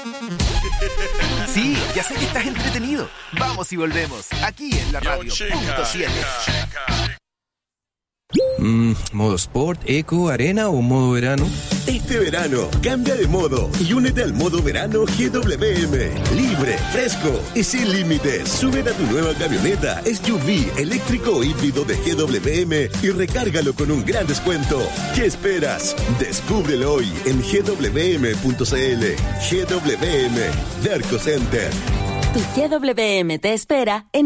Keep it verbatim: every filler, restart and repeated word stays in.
Sí, ya sé que estás entretenido. Vamos y volvemos, aquí en la radio punto siete. Mm, ¿modo sport, eco, arena o modo verano? Este verano, cambia de modo y únete al modo verano G W M. Libre, fresco y sin límites. Súbete a tu nueva camioneta S U V eléctrico o híbrido de G W M y recárgalo con un gran descuento. ¿Qué esperas? Descúbrelo hoy en G W M punto C L. G W M, Derco Center. Tu G W M te espera en